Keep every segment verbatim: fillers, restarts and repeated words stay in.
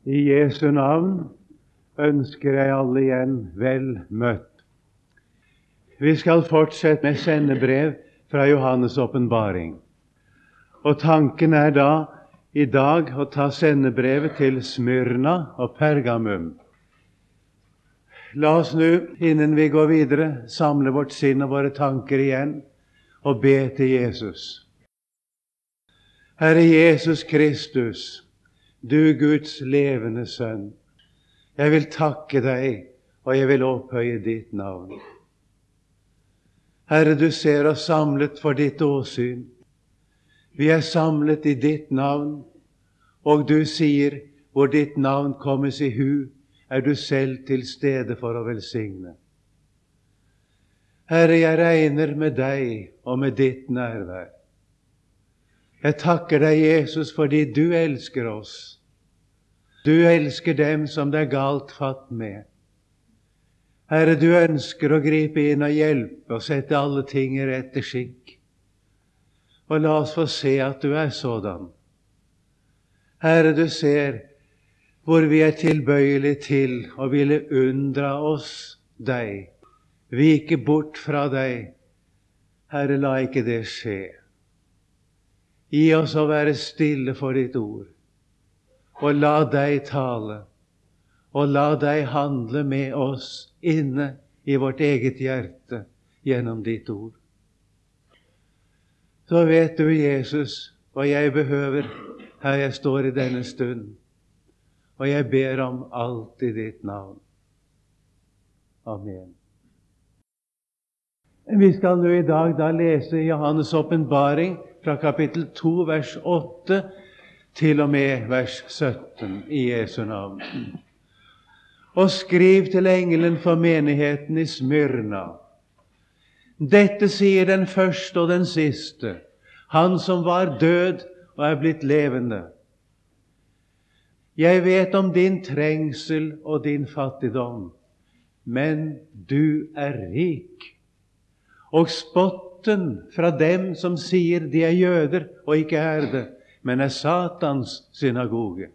I Jesu navn ønsker jeg alle igjen vel møtt. Vi skal fortsette med sendebrev fra Johannes' åpenbaring. Og tanken er da i dag å ta sendebrevet til Smyrna og Pergamum. La oss nå, innen vi går videre, samle vårt sinn og våre tanker igjen og be til Jesus. Herre Jesus Kristus, du Guds levende sønn, jeg vil takke deg, og jeg vil opphøye ditt navn. Herre, du ser oss samlet for ditt åsyn. Vi er samlet i ditt navn, og du sier, hvor ditt navn kommes i hu, er du selv til stede for å velsigne. Herre, jeg regner med deg og med ditt nærvær. Jeg takker deg, Jesus, fordi du elsker oss. Du elsker dem som det er galt fatt med. Herre, du ønsker å gripe inn og hjelpe og sette alle ting i rette skikk. Og la oss få se at du er sådan. Herre, du ser hvor vi er tilbøyelige til å ville unndra oss deg, vike bort fra deg. Herre, la ikke det skje. Gi oss å være stille for ditt ord, og la deg tale, og la deg handle med oss inne i vårt eget hjerte gjennom ditt ord. Så vet du, Jesus, hva jeg behøver her jeg står i denne stund, og jeg ber om alt i ditt navn. Amen. Vi skal nå i dag da lese Johannes' åpenbaring fra kapittel to, vers åtte, til og med vers sytten, i Jesu navn. Og skriv til engelen for menigheten i Smyrna. Dette sier den første og den siste, han som var død og er blitt levende. Jeg vet om din trengsel og din fattigdom, men du er rik. Og spotten fra dem som sier de er jøder og ikke er det, men er Satans synagoge.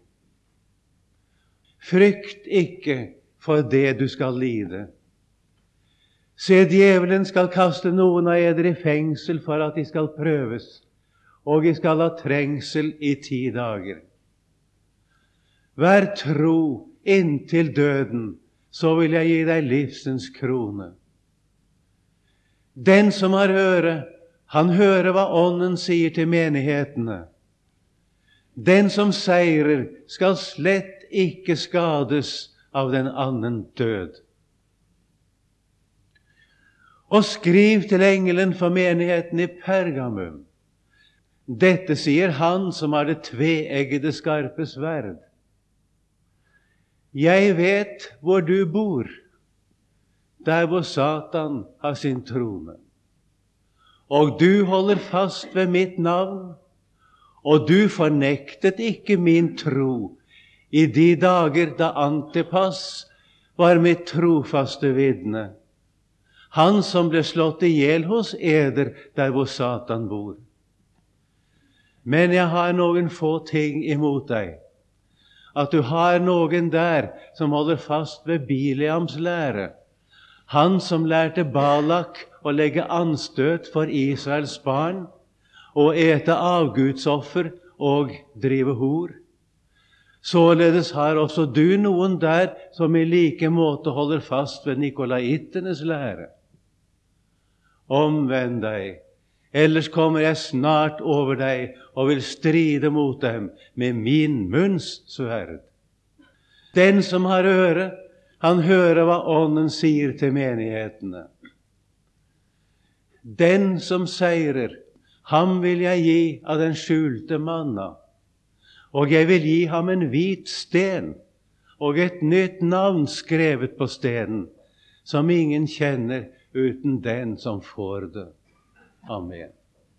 Frykt ikke for det du skal lide. Se, djevelen skal kaste noen av eder i fengsel for at de skal prøves, og de skal ha trengsel i ti dager. Vær tro inntil døden, så vil jeg gi deg livsens krone. Den som har øre, han hører hva Ånden sier til menighetene. Den som seirer skal slett ikke skades av den annen død. Og skriv til engelen for menigheten i Pergamum. Dette sier han som har det tveeggede skarpe sverd. Jeg vet hvor du bor, der hvor Satan har sin trone. Og du holder fast ved mitt navn, og du fornektet ikke min tro i de dager da Antipas var mitt trofaste vitne, han som ble slått ihjel hos eder der hvor Satan bor. Men jeg har noen få ting imot deg, at du har noen der som holder fast ved Bileams lære, han som lærte Balak å legge anstøt for Israels barn, og ete avgudsoffer og drive hor. Således har også du noen der som i like måte holder fast ved nikolaittenes lære. Omvend deg, ellers kommer jeg snart over deg og vil stride mot dem med min munns sverd. Den som har øre, han hører hva Ånden sier til menighetene. Den som seirer, ham vil jeg gi av den skjulte manna, og jeg vil gi ham en hvit sten, og et nytt navn skrevet på stenen, som ingen kjenner uten den som får det. Amen.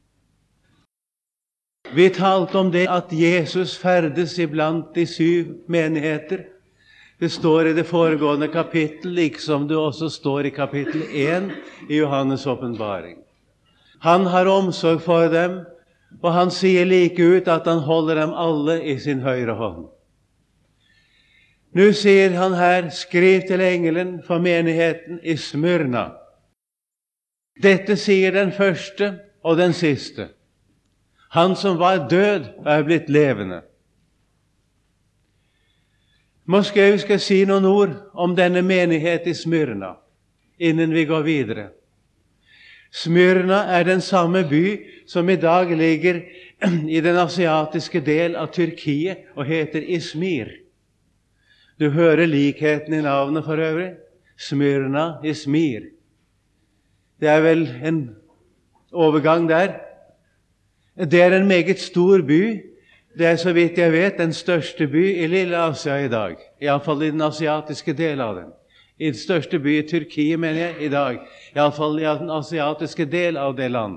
Vi talte om det at Jesus ferdes iblant de syv menigheter. Det står i det foregående kapittel, liksom det også står i kapittel én i Johannes' åpenbaring. Han har omsorg for dem, og han sier like ut at han holder dem alle i sin høyre hånd. Nå sier han her, skriv til engelen for menigheten i Smyrna. Dette sier den første og den siste, han som var død og er blitt levende. Måske vi skal si noen ord om denne menighet i Smyrna, innen vi går videre. Smyrna er den samme by som i dag ligger i den asiatiske del av Tyrkiet og heter Izmir. Du hører likheten i navnet for øvrig. Smyrna, Izmir. Det er vel en overgang der. Det er en meget stor by. Det er, så vidt jeg vet, den største by i Lille Asia i dag. I alle fall i den asiatiske del av den. I den største by i Tyrkiet, mener jeg, i dag. I alle fall i den asiatiske del av det land.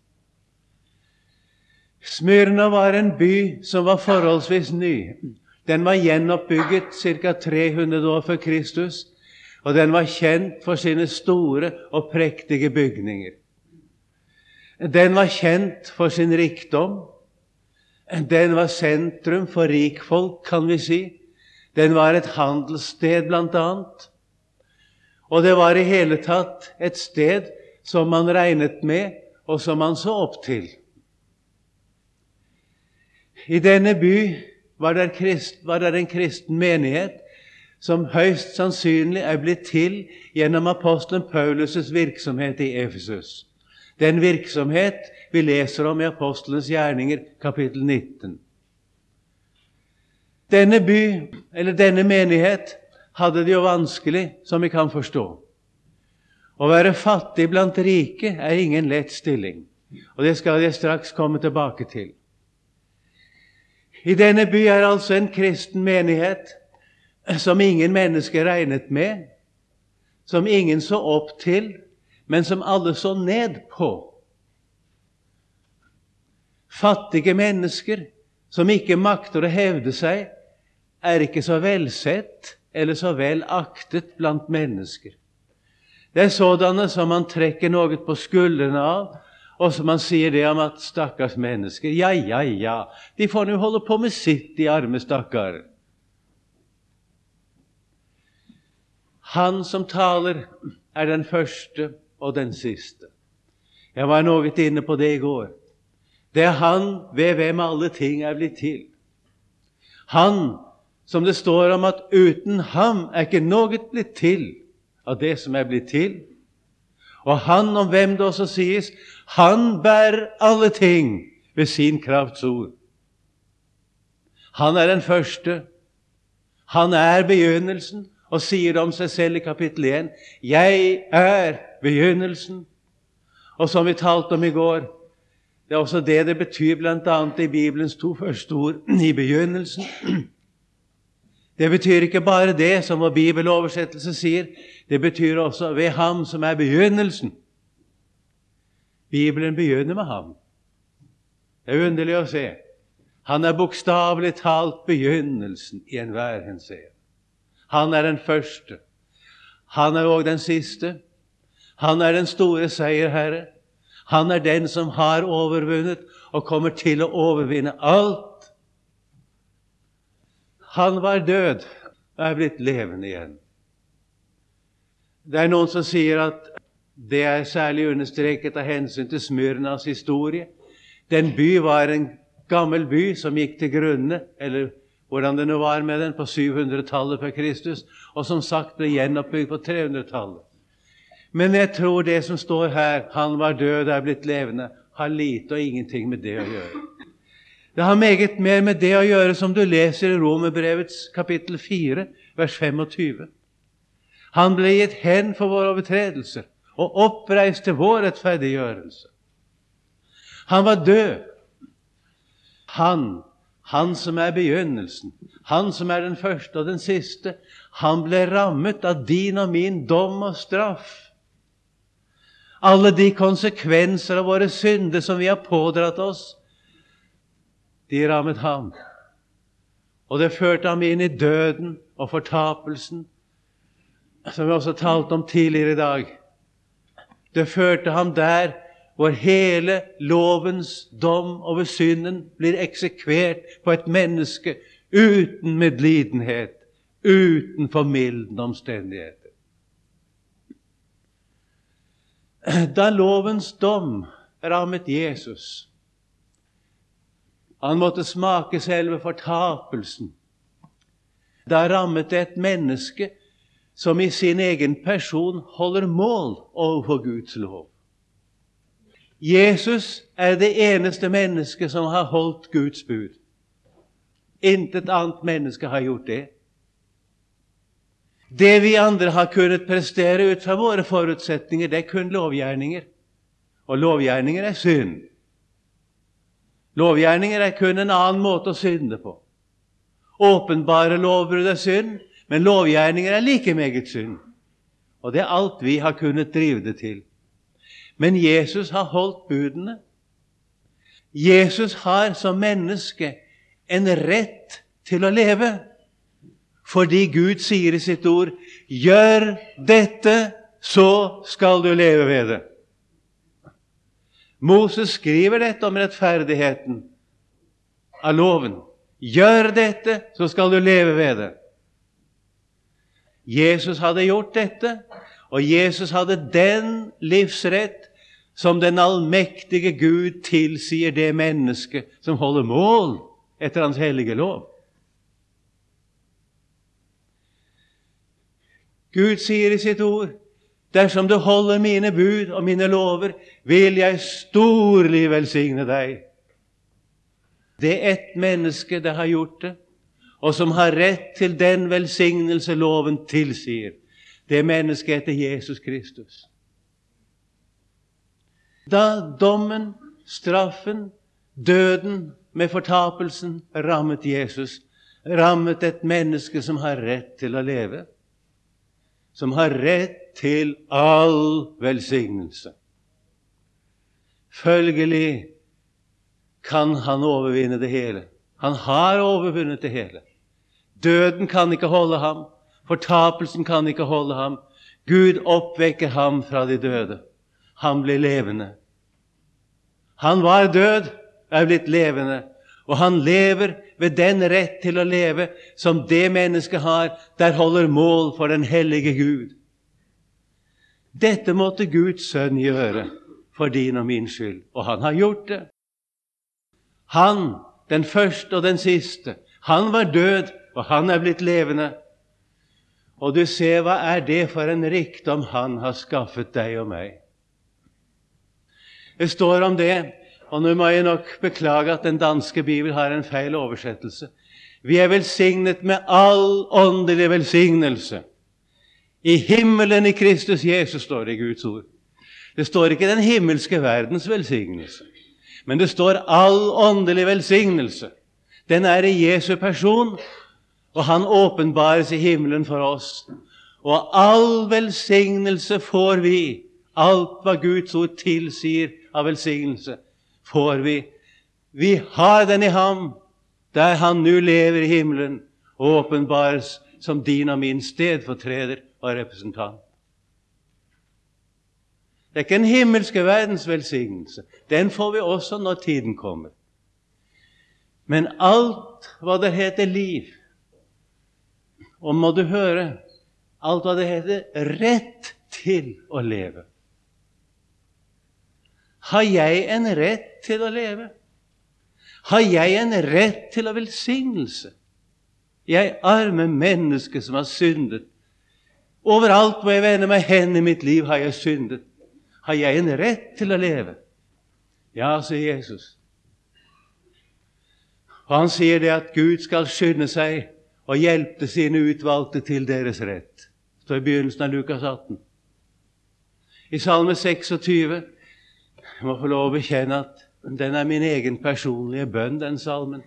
Smyrna var en by som var forholdsvis ny. Den var gjenoppbygget ca. tre hundre år før Kristus, og den var kjent for sine store og prektige bygninger. Den var kjent for sin rikdom. Den var sentrum for rikfolk, kan vi si. Den var et handelssted blant annet. Og det var i hele tatt et sted som man regnet med, og som man så opp til. I denne by var det, krist, var det en kristen menighet som høyst sannsynlig er blitt til gjennom apostelen Paulus' virksomhet i Efesus. Den virksomhet vi leser om i Apostelens gjerninger, kapittel nitten. Denne by, eller denne menighet, hadde det jo vanskelig, som vi kan forstå. Å være fattig blant rike er ingen lett stilling, og det skal jeg straks komme tilbake til. I denne by er altså en kristen menighet som ingen mennesker regnet med, som ingen så opp til, men som alle så ned på. Fattige mennesker som ikke makter å hevde seg, er ikke så velsett eller så vel aktet blant mennesker. Det er sådanne som man trekker noe på skuldrene av, og som man sier det om at stakkars mennesker, ja, ja, ja, de får nå holde på med sitt, de arme stakkar. Han som taler er den første og den siste. Jeg var noe inne på det i går. Det er han ved hvem alle ting er blitt til. Han som det står om at uten ham er ikke noe blitt til av det som er blitt til. Og han om hvem det også sies, han bærer alle ting ved sin krafts ord. Han er den første. Han er begynnelsen, og sier om seg selv i kapittel én, jeg er begynnelsen. Og som vi talte om i går, det er også det det betyr blant annet i Bibelens to første ord, i begynnelsen. Det betyr ikke bare det som vår bibeloversettelse sier, det betyr også ved ham som er begynnelsen. Bibelen begynner med ham. Det er underlig å se. Han er bokstavelig talt begynnelsen i enhver henseende. Han er den første. Han er også den siste. Han er den store seierherre. Han er den som har overvunnet og kommer til å overvinne alt. Han var død og er blitt levende igjen. Det er noen som sier at det er særlig understreket av hensyn til Smyrnas historie. Den by var en gammel by som gikk til grunne, eller hvordan det nå var med den, på syvhundretallet før Kristus, og som sagt ble gjenoppbygd på trehundretallet. Men jeg tror det som står her, han var død og er blitt levende, har lite og ingenting med det å gjøre. Det har meget mer med det å gjøre som du leser i Romerbrevets kapittel fire, vers tjuefem. Han ble gitt hen for våre overtredelser og oppreist til vår rettferdiggjørelse. Han var død. Han, han som er begynnelsen, han som er den første og den siste, han ble rammet av din og min dom og straff. Alle de konsekvenser av våre synder som vi har pådratt oss, de rammet ham. Og det førte ham inn i døden og fortapelsen, som vi også talte om tidligere i dag. Det førte ham der hvor hele lovens dom over synden blir eksekvert på et menneske uten medlidenhet, uten formildende omstendigheter. Da lovens dom rammet Jesus, han måtte smake selve fortapelsen. Da rammet det et menneske som i sin egen person holder mål overfor Guds lov. Jesus er det eneste menneske som har holdt Guds bud. Intet annet menneske har gjort det. Det vi andre har kunnet prestere ut fra våre forutsetninger, det er kun lovgjerninger. Og lovgjerninger er synd. Lovgjerninger er kun en annen måte å synde på. Åpenbare lovbrudd er synd, men lovgjerninger er like meget synd. Og det er alt vi har kunnet drive det til. Men Jesus har holdt budene. Jesus har som menneske en rett til å leve, fordi Gud sier i sitt ord, gjør dette, så skal du leve ved det. Moses skriver dette om rettferdigheten av loven. Gjør dette, så skal du leve ved det. Jesus hadde gjort dette, og Jesus hadde den livsrett som den allmektige Gud tilsier det menneske som holder mål etter hans hellige lov. Gud sier i sitt ord, dersom du holder mine bud og mine lover, vil jeg storlig velsigne deg. Det er ett menneske det har gjort det, og som har rett til den velsignelse loven tilsier. Det mennesket heter Jesus Kristus. Da dommen, straffen, døden med fortapelsen rammet Jesus, rammet et menneske som har rett til å leve, som har rett til all velsignelse. Følgelig kan han overvinne det hele. Han har overvunnet det hele. Døden kan ikke holde ham. Fortapelsen kan ikke holde ham. Gud oppvekker ham fra de døde. Han blir levende. Han var død, er blitt levende, og han lever ved den rett til å leve som det mennesket har, der holder mål for den hellige Gud. Dette måtte Guds sønn gjøre for din og min skyld, og han har gjort det. Han, den første og den siste, han var død, og han er blitt levende. Og du ser, hva er det for en rikdom han har skaffet deg og meg? Det står om det, og nå må jeg nok beklage at den danske Bibel har en feil oversettelse. Vi er velsignet med all åndelig velsignelse. I himmelen i Kristus Jesus, står det i Guds ord. Det står ikke den himmelske verdens velsignelse, men det står all åndelig velsignelse. Den er i Jesu person, og han åpenbares i himmelen for oss. Og all velsignelse får vi, alt hva Guds ord tilsier av velsignelse, får vi. Vi har den i ham, der han nå lever i himmelen, og åpenbares som din og min stedfortreder og representant. Det er ikke en himmelske verdens velsignelse. Den får vi også når tiden kommer. Men alt hva det heter liv, og må du høre, alt hva det heter rett til å leve. Har jeg en rett til å leve? Har jeg en rett til å velsignelse? Jeg arme menneske som har syndet. Overalt hvor jeg vender meg hen i mitt liv har jeg syndet. Har jeg en rett til å leve? Ja, sier Jesus. Og han sier det at Gud skal skynde seg og hjelpe sine utvalgte til deres rett. Det står i begynnelsen av Lukas atten. I salme seksogtyve, jeg må få lov å bekjenne at den er min egen personlige bønn, den salmen.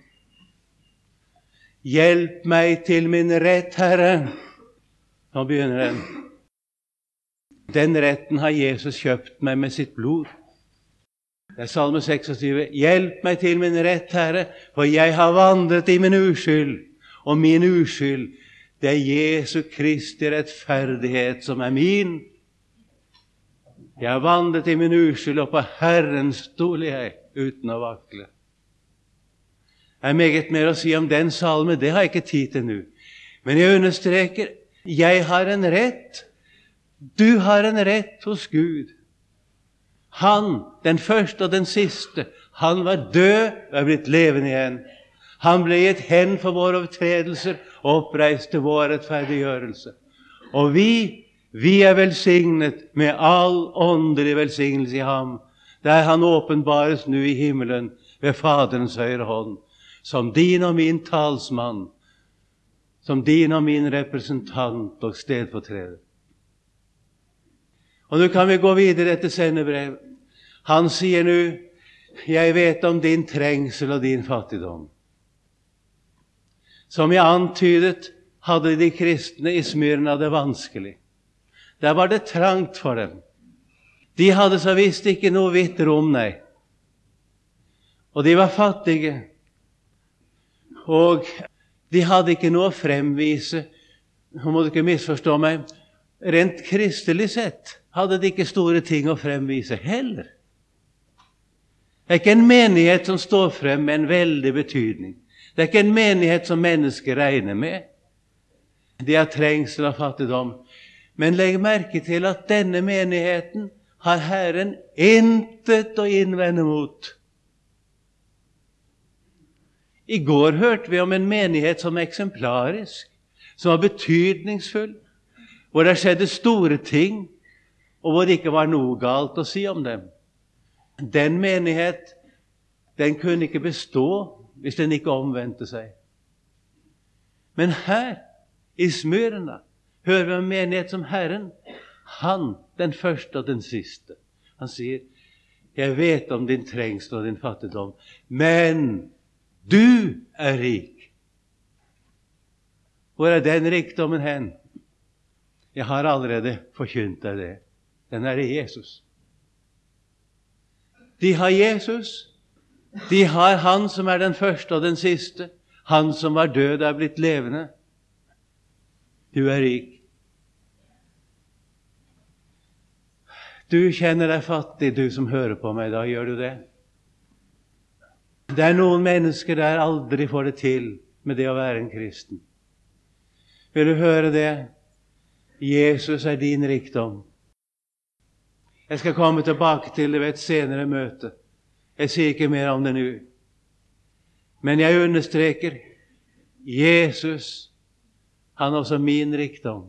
Hjelp meg til min rett, Herre. Nå begynner den. Den retten har Jesus kjøpt meg med sitt blod. Det er salme seksogtyve. Hjelp meg til min rett, Herre, for jeg har vandret i min uskyld, og min uskyld, det er Jesu Kristi rettferdighet som er min. Jeg har vandret i min uskyld, og på Herren stoler jeg uten å vakle. Det er meget mer å si om den salme, det har jeg ikke tid til nå. Men jeg understreker, jeg har en rett. Du har en rett hos Gud. Han, den første og den siste, han var død og er blitt levende igjen. Han ble gitt hen for våre overtredelser og oppreist til vår rettferdiggjørelse. Og vi, vi er velsignet med all åndelig velsignelse i ham, der han åpenbares nå i himmelen ved Faderens høyre hånd, som din og min talsmann, som din og min representant og stedfortreder. Og nå kan vi gå videre etter sendebrev. Han sier nå, jeg vet om din trengsel og din fattigdom. Som jeg antydet, hadde de kristne i Smyrna det vanskelig. Der var det trangt for dem. De hadde så visst ikke noe vidt rom, nei. Og de var fattige. Og de hadde ikke noe å fremvise. Nå må du ikke misforstå meg. Rent kristelig sett hadde de ikke store ting å fremvise heller. Det er ikke en menighet som står frem med en veldig betydning. Det er ikke en menighet som mennesker regner med. De har trengsel og fattigdom. Men legg merke til at denne menigheten har Herren intet å innvende mot. I går hørte vi om en menighet som er eksemplarisk, som var betydningsfull, hvor det skjedde store ting, og hvor det ikke var noe galt å si om dem. Den menighet, den kunne ikke bestå hvis den ikke omvendte seg. Men her, i Smyrna, hører vi om menighet som Herren, han, den første og den siste. Han sier, jeg vet om din trengsel og din fattigdom, men du er rik. Hvor er den rikdommen hen? Jeg har allerede forkynt deg det. Den er i Jesus. De har Jesus. De har han som er den første og den siste. Han som var død er blitt levende. Du er rik. Du kjenner deg fattig, du som hører på meg da, gjør du det? Det er noen mennesker der aldri får det til med det å være en kristen. Vil du høre det? Jesus er din rikdom. Jeg skal komme tilbake til det ved et senere møte. Jeg sier ikke mer om det nå. Men jeg understreker, Jesus, han er også min rikdom.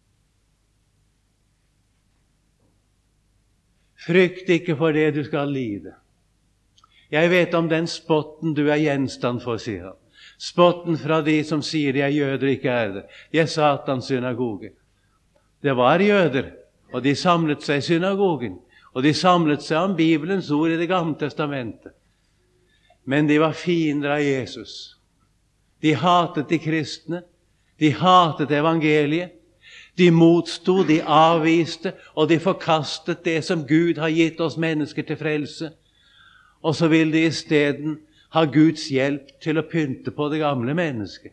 Frykt ikke for det du skal lide. Jeg vet om den spotten du er gjenstand for, sier han. Spotten fra de som sier de er jøder, ikke er det. De er Satans synagoge. Det var jøder, og de samlet seg i synagogen, og de samlet seg om Bibelens ord i det gamle testamentet. Men de var fiender av Jesus. De hatet de kristne, de hatet evangeliet, de motstod, de avviste, og de forkastet det som Gud har gitt oss mennesker til frelse. Og så vil de i stedet ha Guds hjelp til å pynte på det gamle mennesket.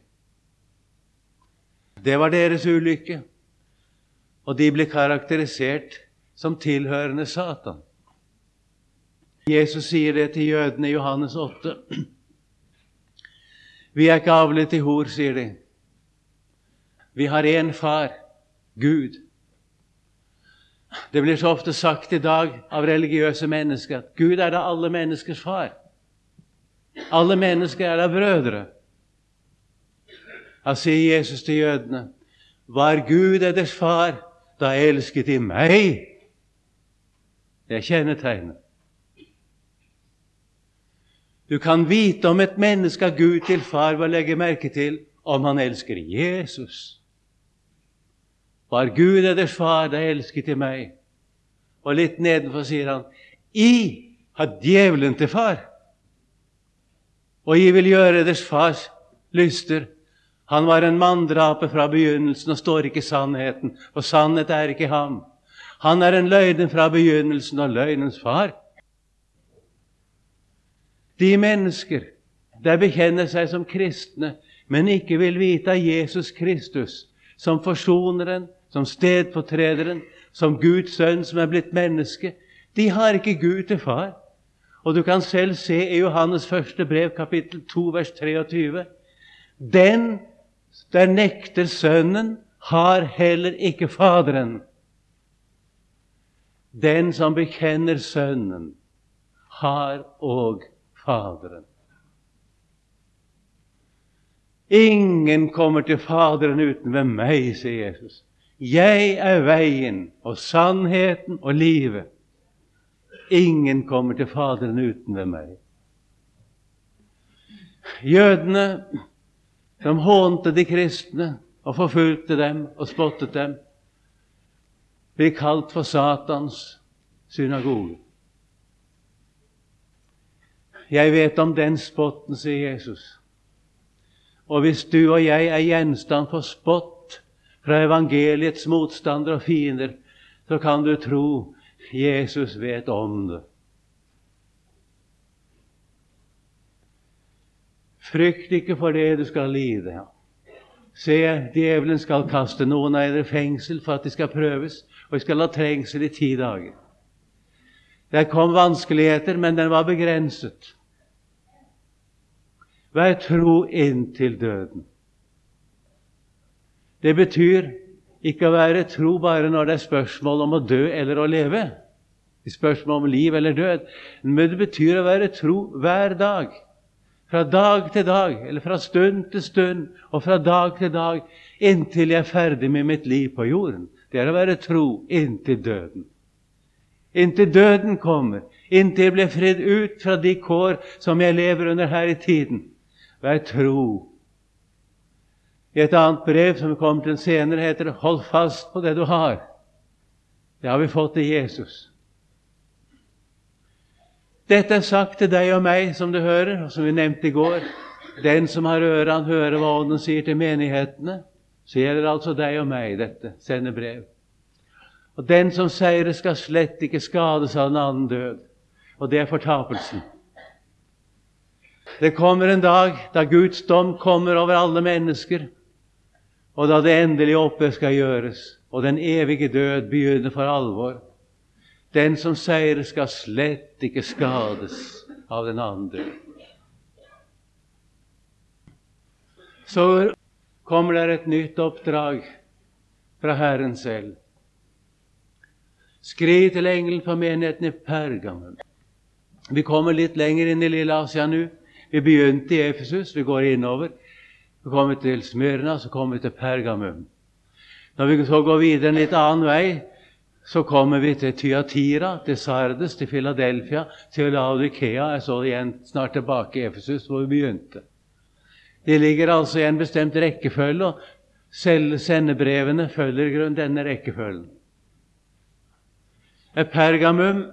Det var deres ulykke. Og de ble karakterisert som tilhørende Satan. Jesus sier det til jødene i Johannes åtte. Vi er ikke avlet til hor, sier de. Vi har en far, Gud. Det blir så ofte sagt i dag av religiøse mennesker at Gud er da alle menneskers far. Alle mennesker er da brødre. Da sier Jesus til jødene, var Gud deres far, da elsket de meg. Det er kjennetegnet. Du kan vite om et menneske av Gud til far ved å legge merke til om han elsker Jesus. Var Gud deres far, da elsket de meg. Og litt nedenfor sier han, I har djevelen til far, og I vil gjøre deres fars lyster. Han var en manndraper fra begynnelsen og står ikke i sannheten, og sannhet er ikke ham. Han er en løgnen fra begynnelsen og løgnens far. De mennesker der bekjenner seg som kristne, men ikke vil vite av Jesus Kristus som forsoneren, som stedfortrederen, som Guds sønn som er blitt menneske, de har ikke Gud til far. Og du kan selv se i Johannes første brev, kapittel to, vers treogtyve, den der nekter Sønnen, har heller ikke Faderen. Den som bekjenner Sønnen, har og Faderen. Ingen kommer til Faderen uten ved meg, sier Jesus. Jeg er veien og sannheten og livet. Ingen kommer til Faderen uten ved meg. Jødene, som hånte de kristne og forfulgte dem og spottet dem, blir kalt for Satans synagoge. Jeg vet om den spotten, sier Jesus. Og hvis du og jeg er gjenstand for spott fra evangeliets motstandere og fiender, så kan du tro Jesus vet om det. Frykt ikke for det du skal lide. Se, djevelen skal kaste noen av dere i fengsel for at de skal prøves, og de skal ha trengsel i ti dager. Der kom vanskeligheter, men den var begrenset. Vær tro inntil døden. Det betyr ikke å være tro bare når det er spørsmål om å dø eller å leve. Det er spørsmål om liv eller død. Men det betyr å være tro hver dag. Fra dag til dag, eller fra stund til stund, og fra dag til dag, inntil jeg er ferdig med mitt liv på jorden. Det er å være tro inntil døden. Inntil døden kommer, inntil jeg blir fridd ut fra de kår som jeg lever under her i tiden. Vær tro. I et annet brev som kommer til senere heter det, hold fast på det du har. Det har vi fått i Jesus. Dette er sagt til deg og meg, som du hører, og som vi nevnte i går. Den som har øre, han hører hva Ånden sier til menighetene. Så gjelder altså deg og meg dette, sende brev. Og den som seirer skal slett ikke skades av en annen død. Og det er fortapelsen. Det kommer en dag da Guds dom kommer over alle mennesker, og da det endelige oppgjør skal gjøres, og den evige død begynner for alvor. Den som seirer skal slett ikke skades av den annen død. Så kommer det et nytt oppdrag fra Herren selv. Skriv til engelen for menigheten i Pergamum. Vi kommer litt lenger inn i Lille Asia nå. Vi begynte i Efesus, vi går innover. Vi kommer til Smyrna, så kommer vi til Pergamum. Når vi så går videre en litt annen vei, så kommer vi til Thyatira, til Sardes, til Philadelphia, til Laodikea. Jeg så igjen snart tilbake i Efesus, hvor vi begynte. De ligger altså i en bestemt rekkefølge, og selv sendebrevene følger i grunn denne rekkefølgen. Pergamum,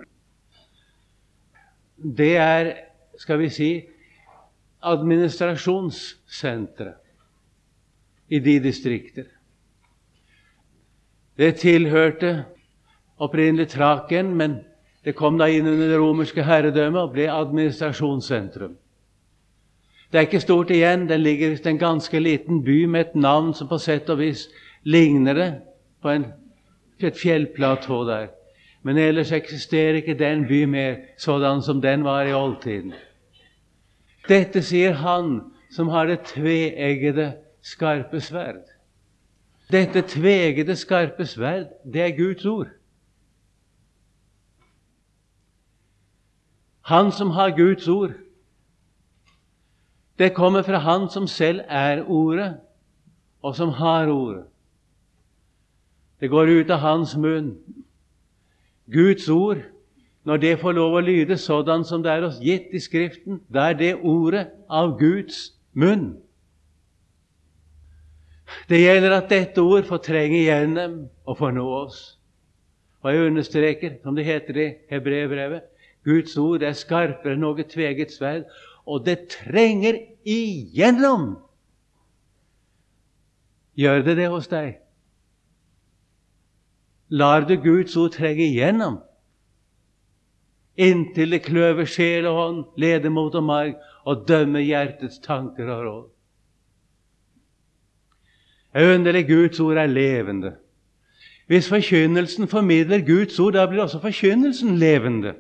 det er, skal vi si, administrasjonssentret i de distrikter. Det tilhørte opprinnelig Thrakien, men det kom da inn under det romerske herredømmet og ble administrasjonssentrum. Det er ikke stort igjen, den ligger i en ganske liten by med et navn som på sett og vis ligner det på en, et fjellplatå der. Men ellers eksisterer ikke den by mer sådan som den var i oldtiden. Dette sier han som har det tveeggede skarpe sverd. Dette tveeggede skarpe sverd, det er Guds ord. Han som har Guds ord, det kommer fra han som selv er ordet, og som har ordet. Det går ut av hans munn. Guds ord, når det får lov å lyde sådan som det er oss gitt i Skriften, da er det ordet av Guds munn. Det gjelder at dette ord får trenge igjennom og får nå oss. Og jeg understreker, som det heter i Hebreerbrevet, Guds ord er skarpere enn noe tveget sverd, og det trenger igjennom. Gjør det det hos deg? Lar du Guds ord trenge igjennom? Inntil det kløver sjel og hånd, leder mot og marg, og dømmer hjertets tanker og råd. Underlig, Guds ord er levende. Hvis forkynnelsen formidler Guds ord, da blir også forkynnelsen levende.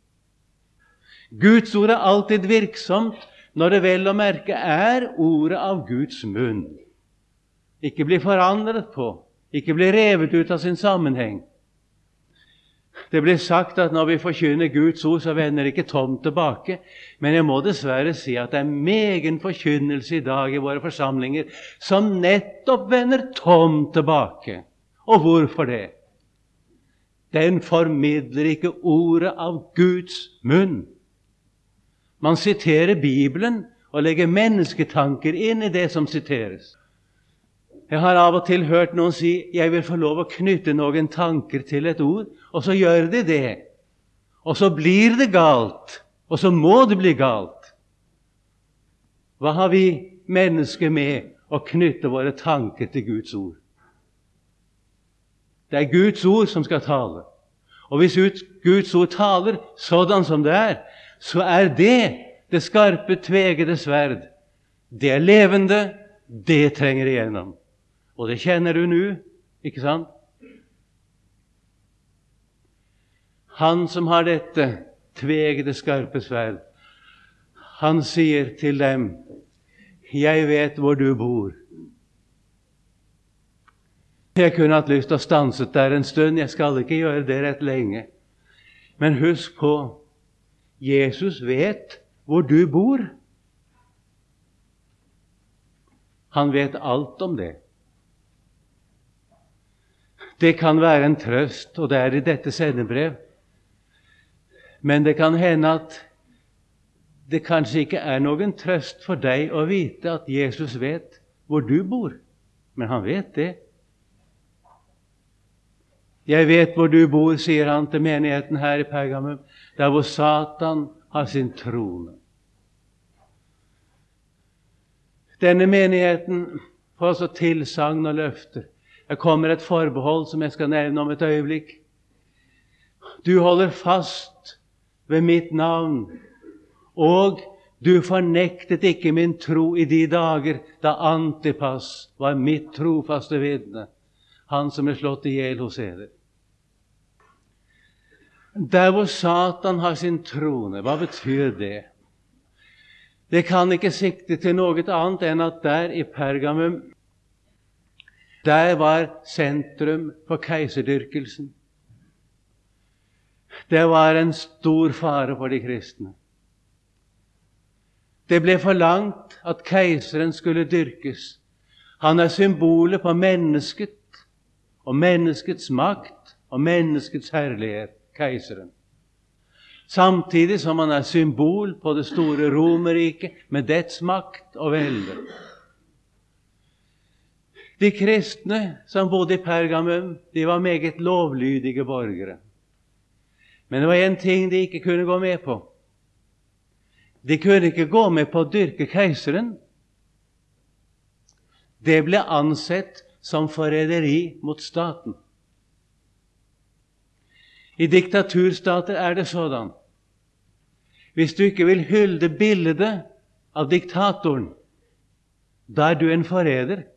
Guds ord er alltid virksomt når det vel å merke er ordet av Guds munn. ikke bli forandret på, ikke bli revet ut av sin sammenheng. Det blir sagt at når vi forkynner Guds ord, så vender det ikke tomt tilbake. Men jeg må dessverre si at det er megen forkynnelse i dag i våre forsamlinger som nettopp vender tomt tilbake. Og hvorfor det? Den formidler ikke ordet av Guds munn. Man siterer Bibelen og legger mennesketanker inn i det som siteres. Jeg har av og til hørt noen si, jeg vil få lov å knytte noen tanker til et ord, og så gjør de det. Og så blir det galt, og så må det bli galt. Hva har vi mennesker med å knytte våre tanker til Guds ord? Det er Guds ord som skal tale. Og hvis Guds ord taler sådan som det er, så er det det skarpe, tvegede sverd. Det er levende, det trenger igjennom. Og det kjenner du nå, ikke sant? Han som har dette tvegede, skarpe sverd, han sier til dem, jeg vet hvor du bor. Jeg kunne hatt lyst til å stanse der en stund, jeg skal ikke gjøre det rett lenge. Men husk på, Jesus vet hvor du bor. Han vet alt om det. Det kan være en trøst, og det er i dette sendebrev. Men det kan hende at det kanskje ikke er noen trøst for deg å vite at Jesus vet hvor du bor. Men han vet det. Jeg vet hvor du bor, sier han til menigheten her i Pergamum, der hvor Satan har sin trone. Denne menigheten får også tilsagn og løfter. Det kommer et forbehold som jeg skal nevne om et øyeblikk. Du holder fast ved mitt navn, og du fornektet ikke min tro i de dager da Antipas var mitt trofaste vitne, han som er slått i hjel hos eder. Der hvor Satan har sin trone, hva betyr det? Det kan ikke sikte til noe annet enn at der i Pergamum, der var sentrum for keiserdyrkelsen. Det var en stor fare for de kristne. Det ble forlangt at keiseren skulle dyrkes. Han er symbolet på mennesket, og menneskets makt, og menneskets herlighet, keiseren. Samtidig som han er symbol på det store Romerriket med dets makt og velde. De kristne som bodde i Pergamum, de var meget lovlydige borgere. Men det var en ting de ikke kunne gå med på. De kunne ikke gå med på å dyrke keiseren. Det ble ansett som forræderi mot staten. I diktaturstater er det sådan. Hvis du ikke vil hylde bildet av diktatoren, da er du en forræder.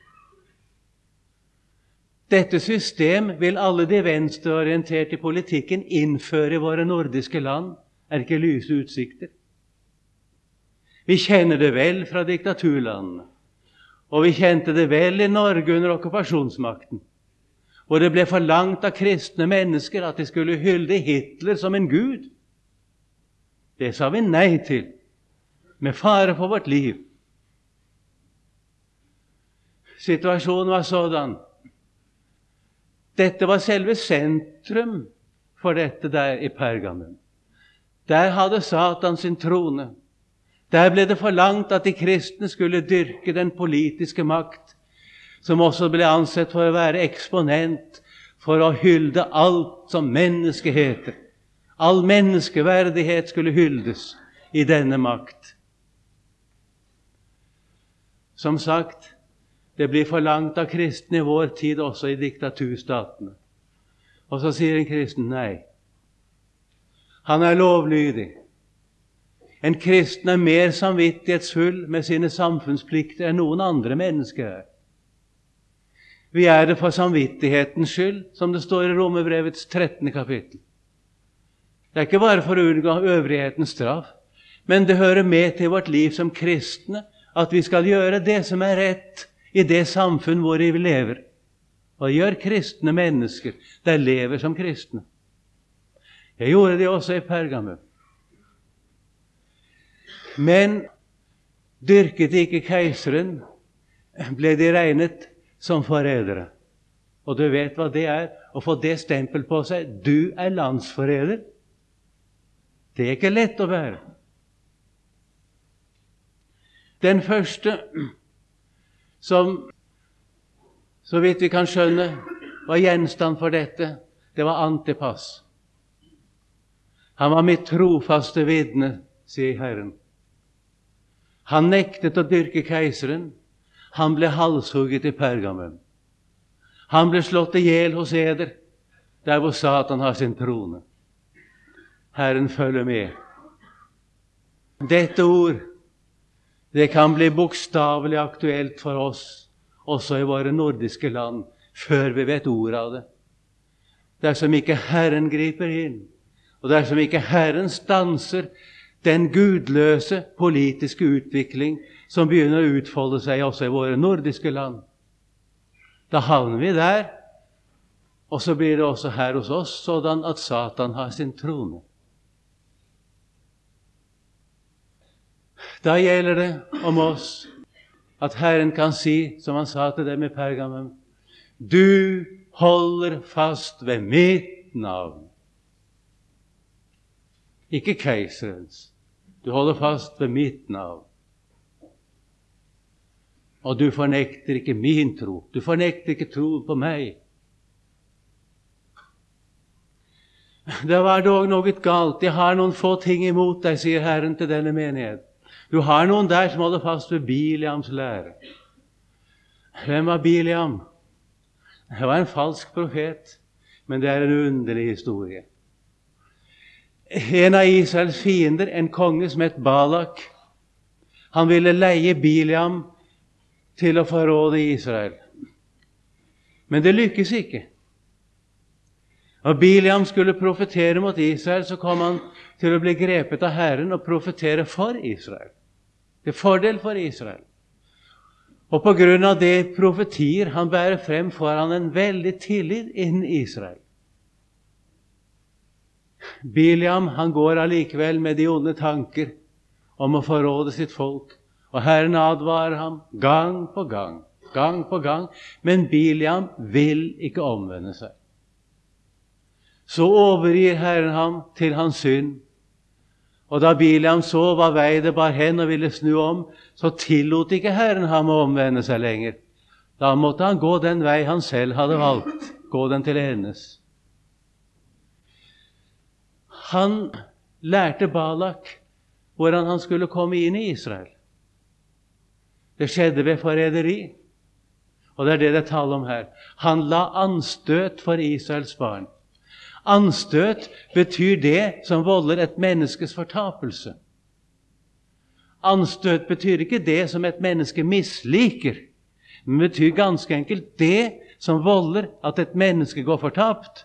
Dette system vil alle de venstreorienterte i politikken innføre i våre nordiske land, er ikke lyse utsikter. Vi kjenner det vel fra diktaturlandene, og vi kjente det vel i Norge under okkupasjonsmakten, hvor det ble forlangt av kristne mennesker at de skulle hylde Hitler som en gud. Det sa vi nei til, med fare for vårt liv. Situasjonen var sådan. Dette var selve sentrum for dette der i Pergamum. Der hadde Satan sin trone. Der ble det forlangt at de kristne skulle dyrke den politiske makt, som også ble ansett for å være eksponent for å hylde alt som menneske heter. All menneskeverdighet skulle hyldes i denne makt. Som sagt, det blir forlangt av kristne i vår tid, også i diktaturstatene. Og så sier en kristen nei. Han er lovlydig. En kristen er mer samvittighetsfull med sine samfunnsplikter enn noen andre mennesker er. Vi er det for samvittighetens skyld, som det står i Romerbrevets trettende kapittel. Det er ikke bare for å unngå øvrighetens straff, men det hører med til vårt liv som kristne at vi skal gjøre det som er rett i det samfunn hvor vi lever. Og gjør kristne mennesker, de lever som kristne. Jeg gjorde det også i Pergamum. Men dyrket ikke keiseren, ble de regnet som forrædere. Og du vet hva det er, å få det stempel på seg. Du er landsforræder. Det er ikke lett å være. Den første som, så vidt vi kan skjønne, var gjenstand for dette, det var Antipas. Han var mitt trofaste vitne, sier Herren. Han nektet å dyrke keiseren. Han ble halshugget i Pergamum. Han ble slått ihjel hos eder, der hvor Satan har sin trone. Herren følger med. Dette ord, det kan bli bokstavelig aktuelt for oss, også i våre nordiske land, før vi vet ordet av det. Dersom ikke Herren griper inn, og dersom ikke Herren stanser den gudløse politiske utvikling som begynner å utfolde seg også i våre nordiske land, da havner vi der, og så blir det også her hos oss sådan at Satan har sin trone. Da gjelder det om oss at Herren kan si, som han sa til dem i Pergamum, du holder fast ved mitt navn. Ikke keiserens. Du holder fast ved mitt navn. Og du fornekter ikke min tro. Du fornekter ikke tro på meg. Det var dog noe galt. Jeg har noen få ting imot deg, sier Herren til denne menighet. Du har noen der som holder fast ved Biliams lære. Hvem var Biliam? Det var en falsk profet, men det er en underlig historie. En av Israels fiender, en konge som het Balak, han ville leie Biliam til å forråde Israel. Men det lykkes ikke. Og Biliam skulle profetere mot Israel, så kom han til å bli grepet av Herren og profetere for Israel. Til fordel for Israel. Og på grunn av det profetier han bærer frem, får han en veldig tillit innen Israel. Biliam, han går allikevel med de onde tanker om å forråde sitt folk. Og Herren advarer ham gang på gang, gang på gang. Men Biliam vil ikke omvende seg. Så overgir Herren ham til hans synd. Og da Biliam så hva vei det bar hen og ville snu om, så tillot ikke Herren ham å omvende seg lenger. Da måtte han gå den vei han selv hadde valgt, gå den til endes. Han lærte Balak hvordan han skulle komme inn i Israel. Det skjedde ved forræderi, og det er det det taler om her. Han la anstøt for Israels barn. Anstøt betyr det som volder et menneskes fortapelse. Anstøt betyr ikke det som et menneske misliker, men betyr ganske enkelt det som volder at et menneske går fortapt.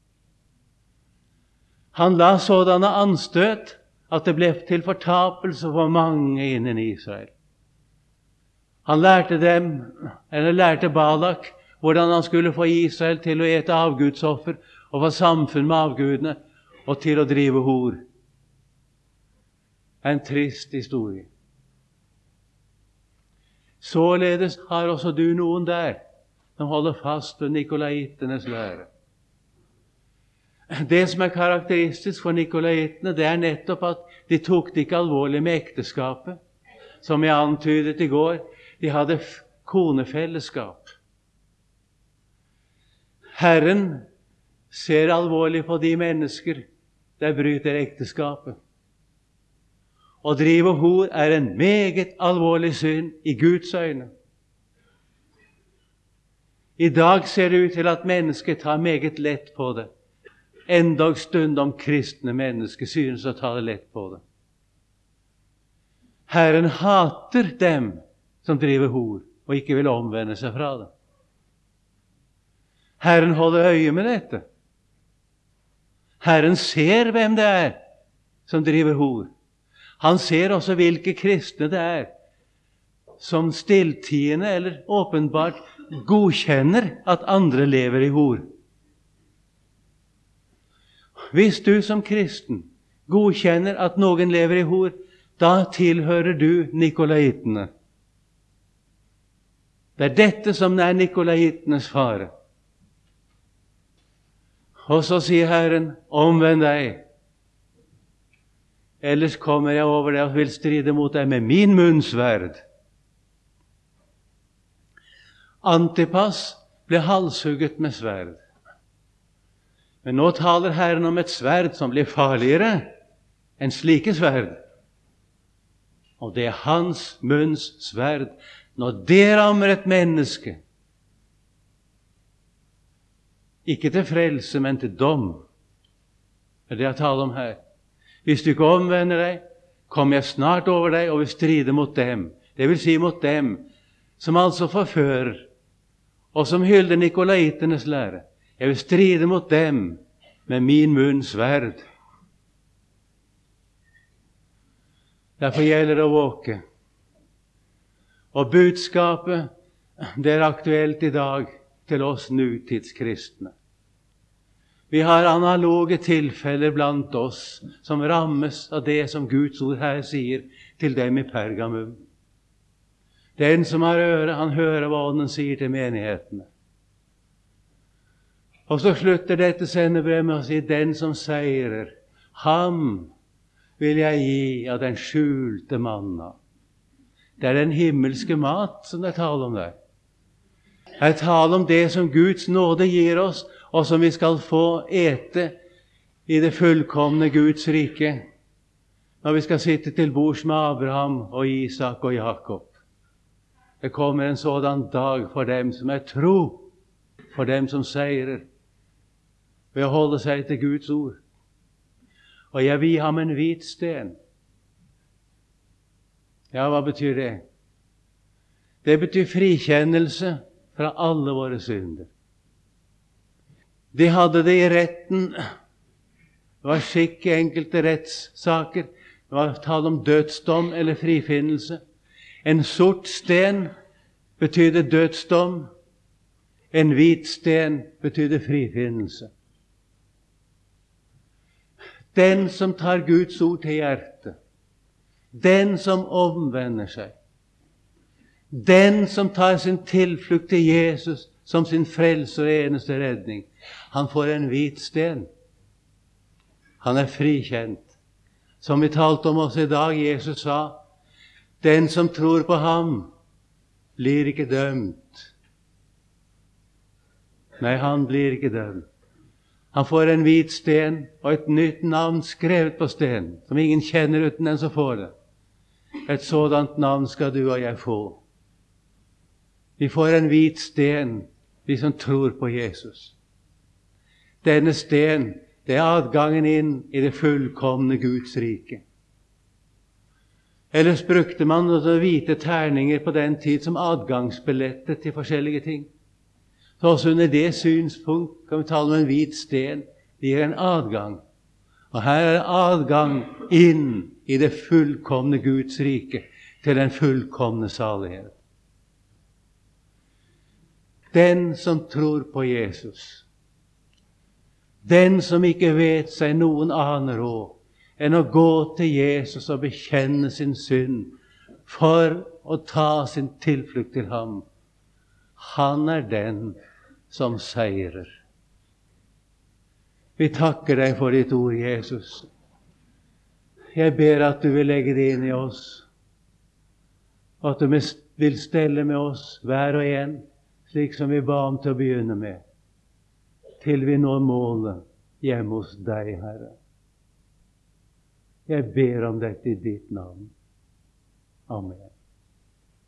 Han la sådanne anstøt at det ble til fortapelse for mange innen Israel. Han lærte dem, eller lærte Balak, hvordan han skulle få Israel til å ete avgudsoffer og få samfunn med avgudene og til å drive hor. En trist historie. Således har også du noen der som holder fast ved nikolaittenes lære. Det som er karakteristisk for nikolaitene, det er nettopp at de tok det ikke alvorlig med ekteskapet. Som jeg antydet i går, de hadde konefellesskap. Herren ser alvorlig på de mennesker der bryter ekteskapet. Å drive hor er en meget alvorlig synd i Guds øyne. I dag ser det ut til at mennesket tar meget lett på det. Endog stundom kristne mennesker synes å ta det lett på det. Herren hater dem som driver hor og ikke vil omvende seg fra det. Herren holder øye med dette. Herren ser hvem det er som driver hor. Han ser også hvilke kristne det er som stilltiende eller åpenbart godkjenner at andre lever i hor. Hvis du som kristen godkjenner at noen lever i hor, da tilhører du nikolaitene. Det er dette som er nikolaitenes fare. Og så sier Herren, omvend deg, ellers kommer jeg over deg og vil stride mot deg med min munnsverd. Antipas ble halshugget med sverd. Men nå taler Herren om et sverd som blir farligere enn slike sverd. Og det er hans munns sverd. Når det rammer et menneske, ikke til frelse, men til dom, det er det jeg taler om her. Hvis du ikke omvender deg, kommer jeg snart over deg og vil stride mot dem. Det vil si mot dem som altså forfører, og som hylder nikolaitenes lære. Jeg vil stride mot dem med min munns sverd. Derfor gjelder det å våke. Og budskapet, det er aktuelt i dag til oss nutidskristne. Vi har analoge tilfeller blant oss som rammes av det som Guds ord her sier til dem i Pergamum. Den som har øre, han hører hva Ånden sier til menighetene. Og så slutter dette sendebrevet med å si, den som seirer, ham vil jeg gi av den skjulte manna. Det er den himmelske mat som det er tale om der. Det er tale om det som Guds nåde gir oss, og som vi skal få ete i det fullkomne Guds rike, når vi skal sitte til bords med Abraham og Isak og Jakob. Det kommer en sådan dag for dem som er tro, for dem som seirer, ved å holde seg til Guds ord. Og jeg vil ham en hvit sten. Ja, hva betyr det? Det betyr frikjennelse fra alle våre synder. De hadde det i retten. Det var skikk i enkelte rettssaker. Det var tale om dødsdom eller frifinnelse. En sort sten betydde dødsdom. En hvit sten betydde frifinnelse. Den som tar Guds ord til hjertet, den som omvender seg, den som tar sin tilflukt til Jesus som sin frelse og eneste redning, han får en hvit sten. Han er frikjent. Som vi talte om oss i dag, Jesus sa, den som tror på ham, blir ikke dømt. Nei, han blir ikke dømt. Han får en hvit sten og et nytt navn skrevet på stenen, som ingen kjenner uten den som får det. Et sådant navn skal du og jeg få. Vi får en hvit sten, vi som tror på Jesus. Denne sten, det er adgangen inn i det fullkomne Guds rike. Ellers brukte man noen hvite terninger på den tid som adgangsbilletter til forskjellige ting. Så også under det synspunkt kan vi tale om en hvit sten. Det gir en adgang. Og her er adgang inn i det fullkomne Guds rike, til den fullkomne salighet. Den som tror på Jesus, den som ikke vet seg noen annen råd enn å gå til Jesus og bekjenne sin synd for å ta sin tilflukt til ham, han er den som seirer. Vi takker deg for ditt ord, Jesus. Jeg ber at du vil legge det inn i oss, og at du vil stelle med oss hver og en, slik som vi ba om til å begynne med, til vi når målet hjemme hos deg, Herre. Jeg ber om dette i ditt navn. Amen.